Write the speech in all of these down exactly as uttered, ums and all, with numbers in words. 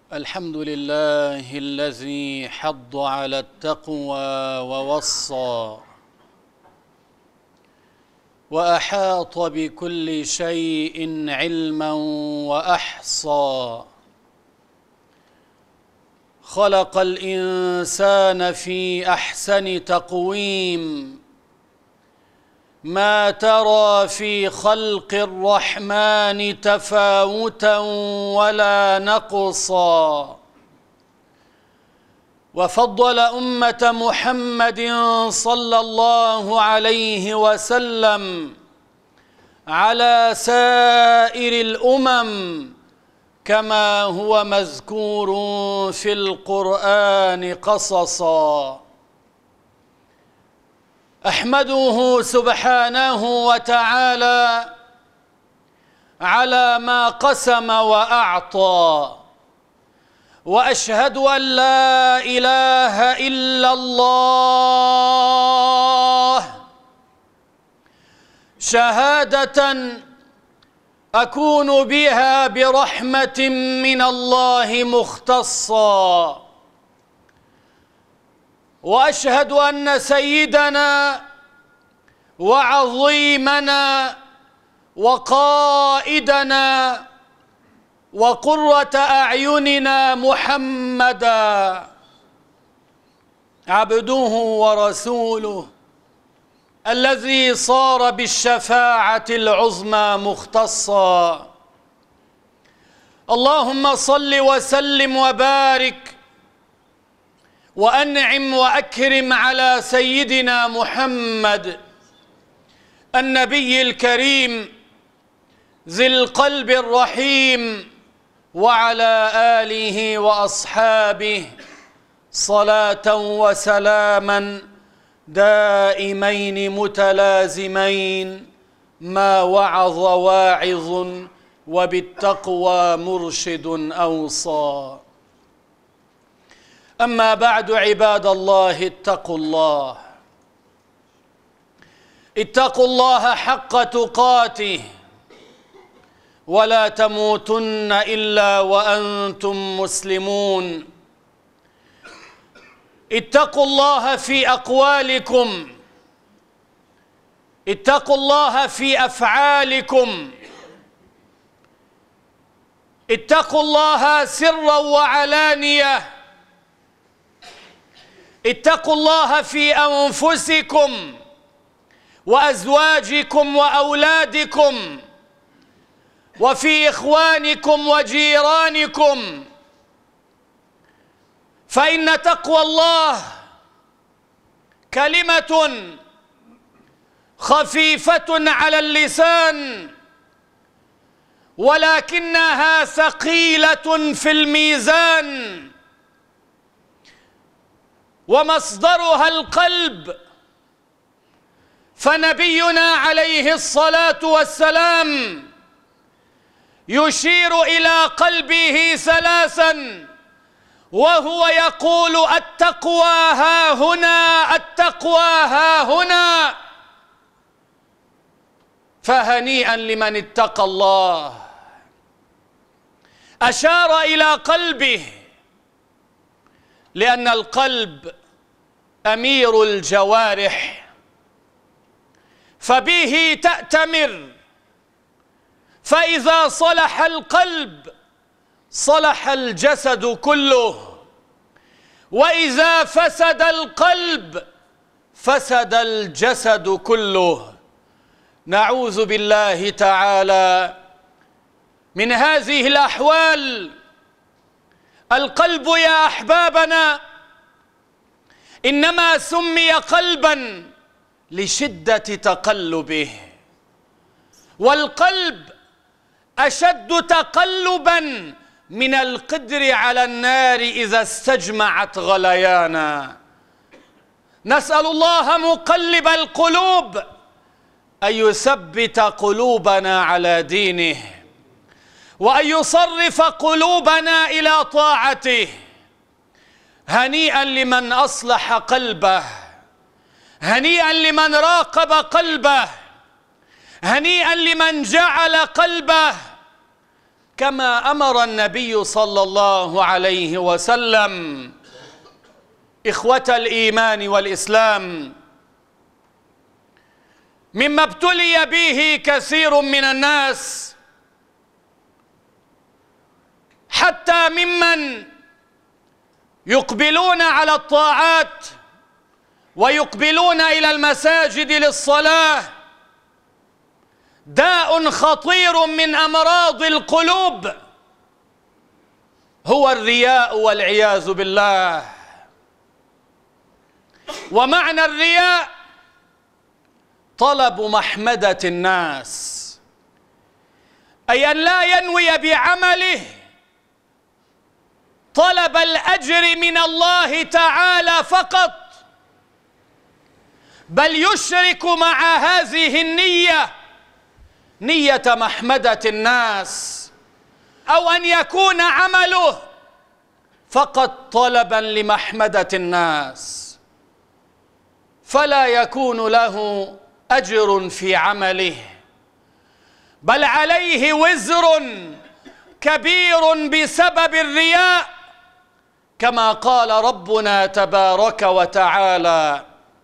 الحمد لله الذي حض على التقوى ووصى وأحاط بكل شيء علما وأحصى. خلق الإنسان في أحسن تقويم، ما ترى في خلق الرحمن تفاوتا ولا نقصا. وفضل أمة محمد صلى الله عليه وسلم على سائر الأمم كما هو مذكور في القرآن قصصا. أحمده سبحانه وتعالى على ما قسم وأعطى، وأشهد أن لا إله إلا الله شهادة أكون بها برحمة من الله مختصا. وأشهد أن سيدنا وعظيمنا وقائدنا وقرة أعيننا محمدا عبده ورسوله الذي صار بالشفاعة العظمى مختصا. اللهم صل وسلم وبارك وأنعم وأكرم على سيدنا محمد النبي الكريم ذي القلب الرحيم، وعلى آله وأصحابه صلاة وسلاما دائمين متلازمين، ما وعظ واعظ وبالتقوى مرشد أوصى. أما بعد، عباد الله، اتقوا الله اتقوا الله حق تقاته، ولا تموتن إلا وأنتم مسلمون. اتقوا الله في أقوالكم، اتقوا الله في أفعالكم، اتقوا الله سرا وعلانية، اتقوا الله في أنفسكم وأزواجكم وأولادكم وفي إخوانكم وجيرانكم، فإن تقوى الله كلمة خفيفة على اللسان ولكنها ثقيلة في الميزان، ومصدرها القلب. فنبينا عليه الصلاة والسلام يشير إلى قلبه ثلاثا وهو يقول: التقوى ها هنا، التقوى ها هنا. فهنيئا لمن اتقى الله. أشار إلى قلبه لأن القلب أمير الجوارح، فبه تأتمر، فإذا صلح القلب صلح الجسد كله، وإذا فسد القلب فسد الجسد كله. نعوذ بالله تعالى من هذه الأحوال. القلب يا أحبابنا إنما سمي قلبا لشدة تقلبه، والقلب أشد تقلبا من القدر على النار إذا استجمعت غليانا. نسأل الله مقلب القلوب أن يثبت قلوبنا على دينه، وأن يصرف قلوبنا إلى طاعته. هنيئا لمن أصلح قلبه، هنيئا لمن راقب قلبه، هنيئا لمن جعل قلبه كما أمر النبي صلى الله عليه وسلم. إخوة الإيمان والإسلام، مما ابتلي به كثير من الناس حتى ممن يقبلون على الطاعات ويقبلون إلى المساجد للصلاة، داء خطير من أمراض القلوب هو الرياء والعياذ بالله. ومعنى الرياء طلب محمدة الناس، أي أن لا ينوي بعمله طلب الأجر من الله تعالى فقط، بل يشرك مع هذه النية نية محمدة الناس، أو أن يكون عمله فقط طلبا لمحمدة الناس، فلا يكون له أجر في عمله، بل عليه وزر كبير بسبب الرياء، كما قال ربنا تبارك وتعالى: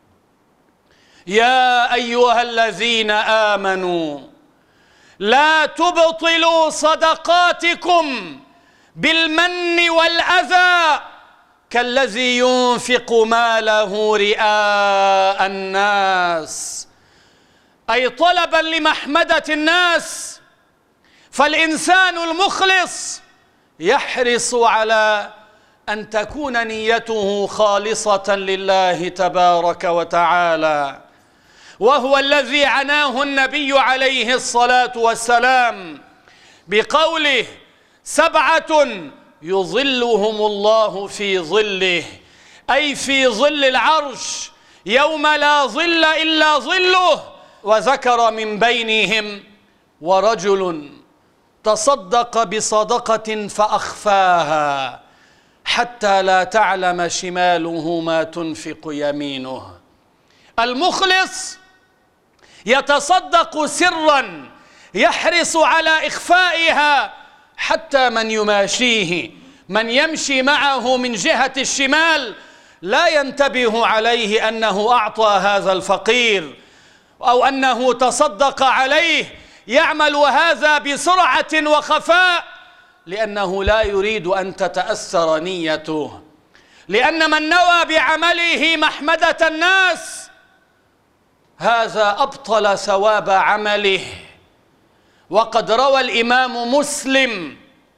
يا أيها الذين آمنوا لا تبطلوا صدقاتكم بالمن والأذى كالذي ينفق ماله رئاء الناس، أي طلبا لمحمدة الناس. فالإنسان المخلص يحرص على أن تكون نيته خالصة لله تبارك وتعالى، وهو الذي عناه النبي عليه الصلاة والسلام بقوله: سبعة يظلهم الله في ظله، أي في ظل العرش يوم لا ظل إلا ظله. وذكر من بينهم: ورجل تصدق بصدقة فأخفاها حتى لا تعلم شماله ما تنفق يمينه. المخلص يتصدق سرا، يحرص على إخفائها حتى من يماشيه، من يمشي معه من جهة الشمال لا ينتبه عليه أنه أعطى هذا الفقير أو أنه تصدق عليه، يعمل هذا بسرعة وخفاء لأنه لا يريد أن تتأثر نيته، لأن من نوى بعمله محمدة الناس هذا أبطل ثواب عمله. وقد روى الإمام مسلم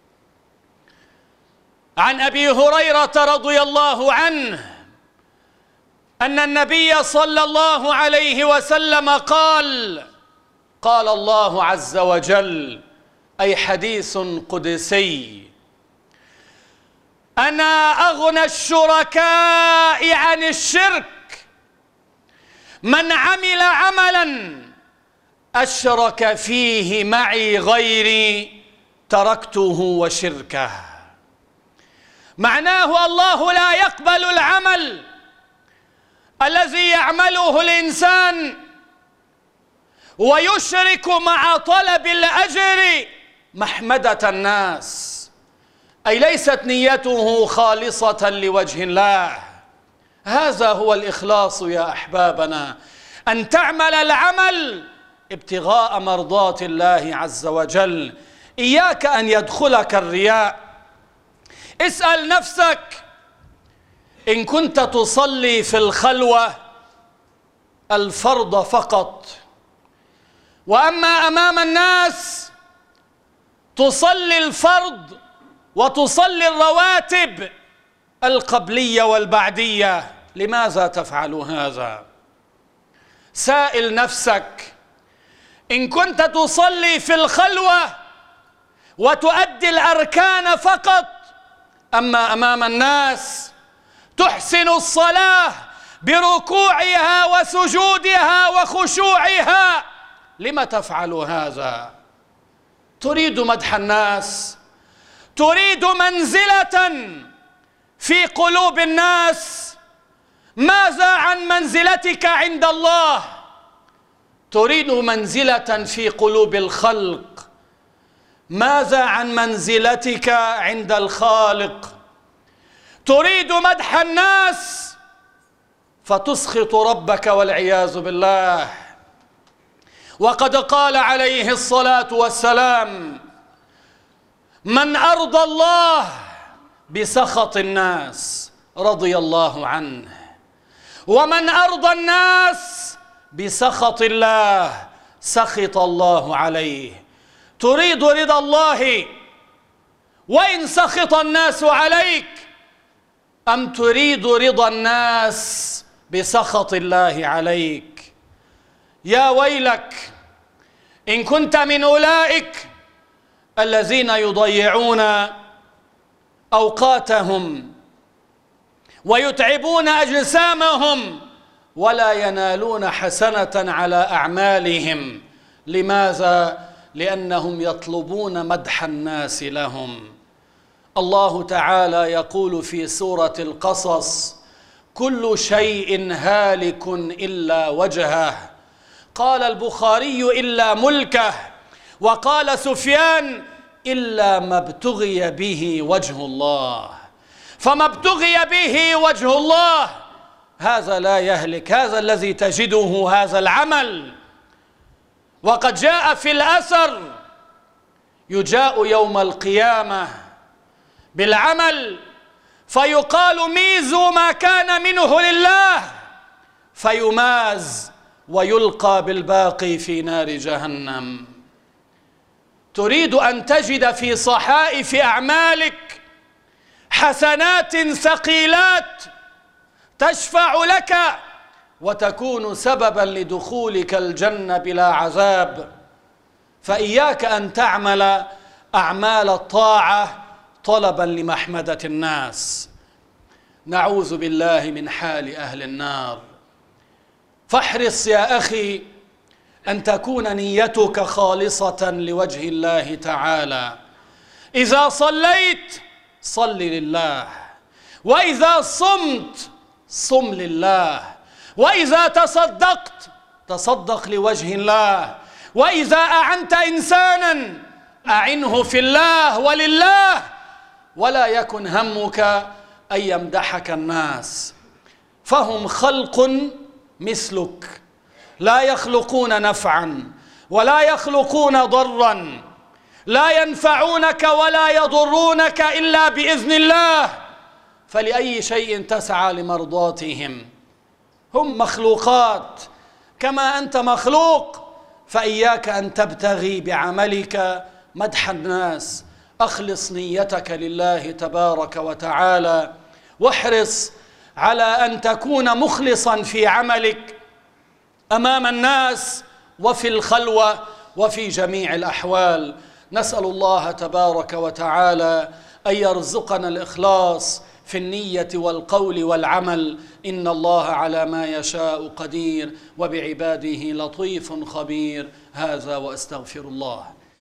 عن أبي هريرة رضي الله عنه أن النبي صلى الله عليه وسلم قال: قال الله عز وجل، أي حديث قدسي: أنا أغنى الشركاء عن الشرك، من عمل عملا أشرك فيه معي غيري تركته وشركه. معناه الله لا يقبل العمل الذي يعمله الإنسان ويشرك مع طلب الأجر محمدة الناس، أي ليست نيته خالصة لوجه الله. هذا هو الإخلاص يا أحبابنا، أن تعمل العمل ابتغاء مرضات الله عز وجل. إياك أن يدخلك الرياء. اسأل نفسك: إن كنت تصلي في الخلوة الفرض فقط، وأما أمام الناس تصلي الفرض وتصلي الرواتب القبلية والبعدية، لماذا تفعل هذا؟ سائل نفسك: إن كنت تصلي في الخلوة وتؤدي الأركان فقط، أما أمام الناس تحسن الصلاة بركوعها وسجودها وخشوعها، لم تفعل هذا؟ تريد مدح الناس، تريد منزلة في قلوب الناس، ماذا عن منزلتك عند الله؟ تريد منزلة في قلوب الخلق، ماذا عن منزلتك عند الخالق؟ تريد مدح الناس فتسخط ربك والعياذ بالله. وقد قال عليه الصلاة والسلام: من أرضى الله بسخط الناس رضي الله عنه، ومن أرضى الناس بسخط الله سخط الله عليه. تريد رضا الله وإن سخط الناس عليك، أم تريد رضا الناس بسخط الله عليك؟ يا ويلك إن كنت من أولئك الذين يضيعون أوقاتهم ويتعبون أجسامهم ولا ينالون حسنة على أعمالهم. لماذا؟ لأنهم يطلبون مدح الناس لهم. الله تعالى يقول في سورة القصص: كل شيء هالك إلا وجهه. قال البخاري: إلا ملكه. وقال سفيان: إلا ما ابتغي به وجه الله. فما ابتغي به وجه الله هذا لا يهلك، هذا الذي تجده هذا العمل. وقد جاء في الأثر: يجاء يوم القيامة بالعمل فيقال: ميزوا ما كان منه لله، فيماز ويلقى بالباقي في نار جهنم. تريد أن تجد في صحائف أعمالك حسنات ثقيلات تشفع لك وتكون سببا لدخولك الجنة بلا عذاب، فإياك أن تعمل أعمال الطاعة طلبا لمحمدة الناس. نعوذ بالله من حال أهل النار. فاحرص يا أخي أن تكون نيتك خالصة لوجه الله تعالى. إذا صليت صل لله، وإذا صمت صم لله، وإذا تصدقت تصدق لوجه الله، وإذا أعنت إنسانا أعنه في الله ولله، ولا يكن همك أن يمدحك الناس، فهم خلق مثلك لا يخلقون نفعا ولا يخلقون ضرا، لا ينفعونك ولا يضرونك إلا بإذن الله، فلأي شيء تسعى لمرضاتهم؟ هم مخلوقات كما أنت مخلوق، فإياك أن تبتغي بعملك مدح الناس. أخلص نيتك لله تبارك وتعالى، واحرص على أن تكون مخلصا في عملك أمام الناس وفي الخلوة وفي جميع الأحوال. نسأل الله تبارك وتعالى أن يرزقنا الإخلاص في النية والقول والعمل، إن الله على ما يشاء قدير، وبعباده لطيف خبير. هذا وأستغفر الله.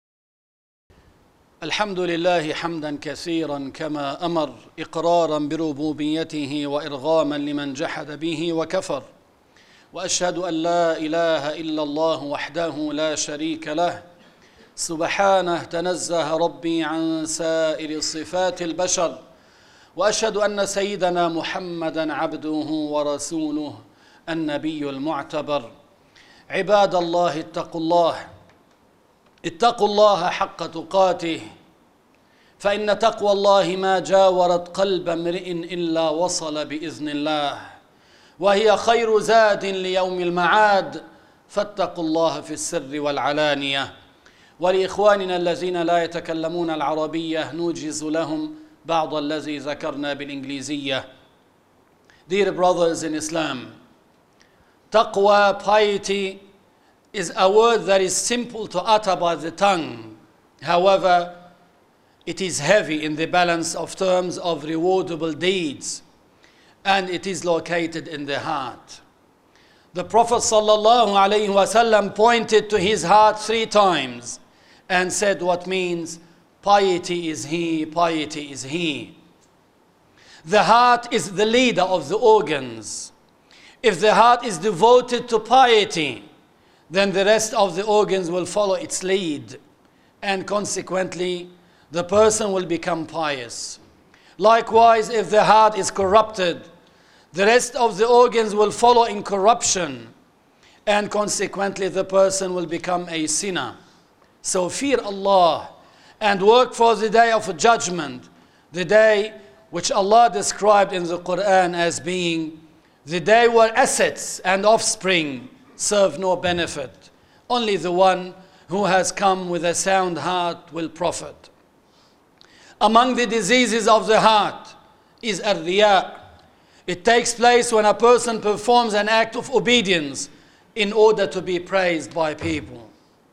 الحمد لله حمدا كثيرا كما أمر، إقرارا بربوبيته وإرغاما لمن جحد به وكفر، وأشهد أن لا إله إلا الله وحده لا شريك له، سبحانه تنزه ربي عن سائر صفات البشر، وأشهد أن سيدنا محمدا عبده ورسوله النبي المعتبر. عباد الله، اتقوا الله، اتقوا الله حق تقاته، فإن تقوى الله ما جاورت قلب امرئ إلا وصل بإذن الله، وهي خير زاد ليوم المعاد، فاتقوا الله في السر والعلانية. ولإخواننا الذين لا يتكلمون العربية نوجز لهم بعض الذي ذكرنا بالإنجليزية. Dear brothers in Islam, taqwa, piety, is a word that is simple to utter by the tongue. However, it is heavy in the balance of terms of rewardable deeds, and it is located in the heart. The Prophet sallallahu alaihi wasallam pointed to his heart three times and said what means piety is he, piety is he. The heart is the leader of the organs. If the heart is devoted to piety, then the rest of the organs will follow its lead. and consequently the person will become pious. Likewise, if the heart is corrupted, the rest of the organs will follow in corruption, and consequently the person will become a sinner. So fear Allah and work for the day of judgment, the day which Allah described in the Quran as being the day where assets and offspring serve no benefit. Only the one who has come with a sound heart will profit. Among the diseases of the heart is ar-riya. It takes place when a person performs an act of obedience in order to be praised by people.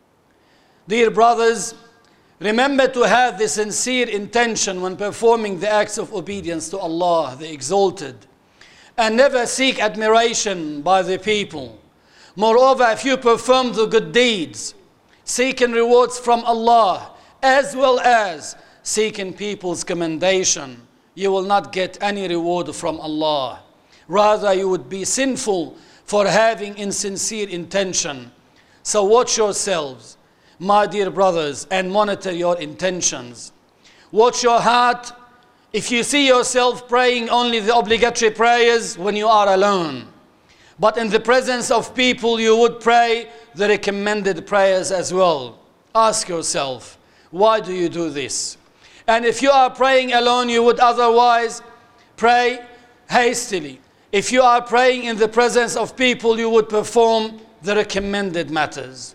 Dear brothers, remember to have the sincere intention when performing the acts of obedience to Allah, the Exalted, and never seek admiration by the people. Moreover, if you perform the good deeds, seeking rewards from Allah, as well as seeking people's commendation, you will not get any reward from Allah. Rather, you would be sinful for having insincere intention. So watch yourselves, my dear brothers, and monitor your intentions. Watch your heart. If you see yourself praying only the obligatory prayers when you are alone, but in the presence of people you would pray the recommended prayers as well, ask yourself, why do you do this? And if you are praying alone, you would otherwise pray hastily. If you are praying in the presence of people, you would perform the recommended matters.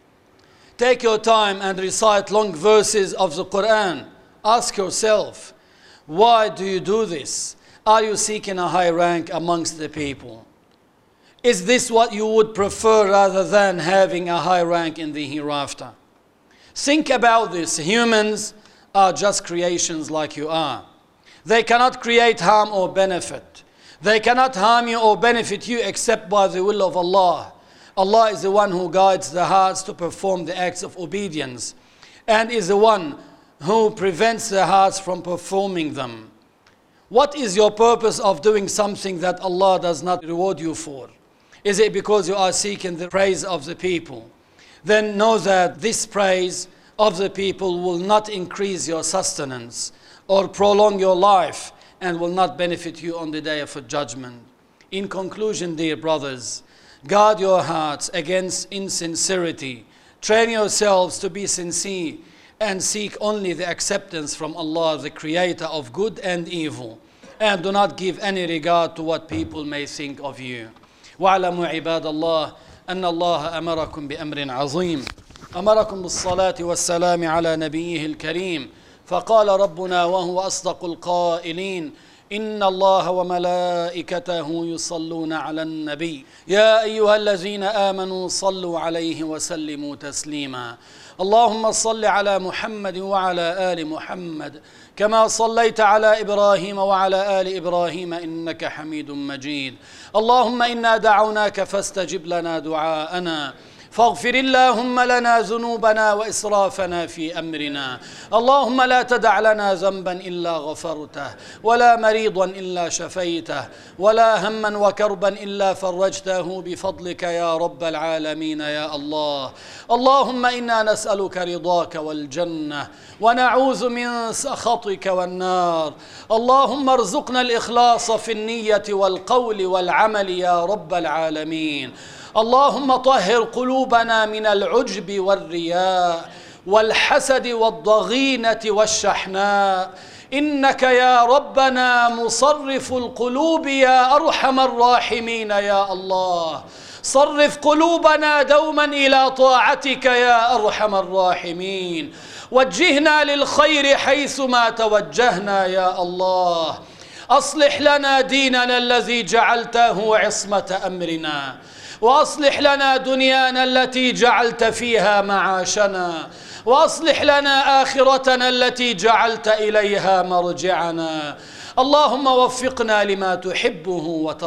Take your time and recite long verses of the Quran. Ask yourself, why do you do this? Are you seeking a high rank amongst the people? Is this what you would prefer rather than having a high rank in the hereafter? Think about this. Humans are just creations like you are. They cannot create harm or benefit. They cannot harm you or benefit you except by the will of Allah. Allah is the one who guides the hearts to perform the acts of obedience, and is the one who prevents the hearts from performing them. What is your purpose of doing something that Allah does not reward you for? Is it because you are seeking the praise of the people? Then know that this praise of the people will not increase your sustenance or prolong your life, and will not benefit you on the day of judgment. In conclusion, dear brothers, guard your hearts against insincerity. Train yourselves to be sincere and seek only the acceptance from Allah, the creator of good and evil, and do not give any regard to what people may think of you. وَاعْلَمُوا عِبَادَ اللَّهِ أَنَّ اللَّهَ أَمَرَكُمْ بِأَمْرٍ عَظِيمٍ أمركم بالصلاة والسلام على نبيه الكريم فقال ربنا وهو أصدق القائلين إن الله وملائكته يصلون على النبي يا أيها الذين آمنوا صلوا عليه وسلموا تسليما اللهم صل على محمد وعلى آل محمد كما صليت على إبراهيم وعلى آل إبراهيم إنك حميد مجيد اللهم إنا دعوناك فاستجب لنا دعاءنا فاغفر اللهم لنا ذنوبنا وإسرافنا في أمرنا اللهم لا تدع لنا ذنبا إلا غفرته ولا مريضا إلا شفيته ولا هما وكربا إلا فرجته بفضلك يا رب العالمين يا الله اللهم إنا نسألك رضاك والجنة ونعوذ من سخطك والنار اللهم ارزقنا الإخلاص في النية والقول والعمل يا رب العالمين اللهم طهر قلوبنا من العجب والرياء والحسد والضغينة والشحناء إنك يا ربنا مصرف القلوب يا أرحم الراحمين يا الله صرف قلوبنا دوما إلى طاعتك يا أرحم الراحمين وجهنا للخير حيثما توجهنا يا الله أصلح لنا ديننا الذي جعلته عصمة أمرنا وأصلح لنا دنيانا التي جعلت فيها معاشنا وأصلح لنا آخرتنا التي جعلت إليها مرجعنا اللهم وفقنا لما تحبه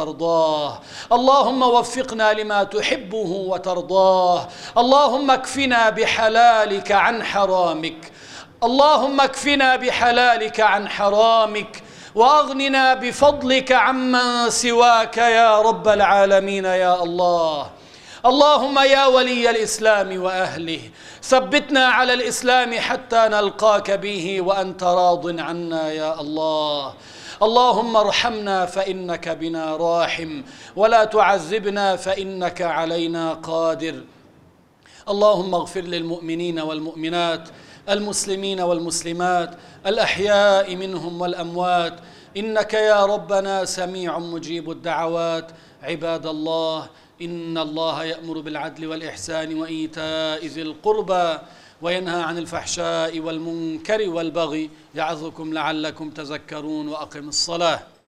وترضاه اللهم وفقنا لما تحبه وترضاه اللهم اكفنا بحلالك عن حرامك اللهم اكفنا بحلالك عن حرامك وأغننا بفضلك عمن سواك يا رب العالمين يا الله اللهم يا ولي الإسلام وأهله ثبتنا على الإسلام حتى نلقاك به وأنت راض عنا يا الله. اللهم ارحمنا فإنك بنا راحم، ولا تعذبنا فإنك علينا قادر. اللهم اغفر للمؤمنين والمؤمنات، المسلمين والمسلمات، الأحياء منهم والأموات، إنك يا ربنا سميع مجيب الدعوات. عباد الله، إن الله يأمر بالعدل والإحسان وإيتاء ذي القربى وينهى عن الفحشاء والمنكر والبغي، يعظكم لعلكم تذكرون. وأقم الصلاة.